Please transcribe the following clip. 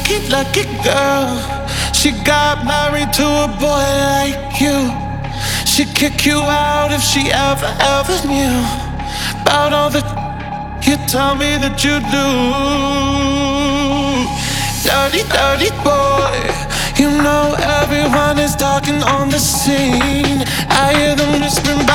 lucky girl. She got married to a boy like you. She'd kick you out if she ever knew about all the you tell me that you do. Dirty, dirty boy. You know everyone is talking on the scene. I hear them whispering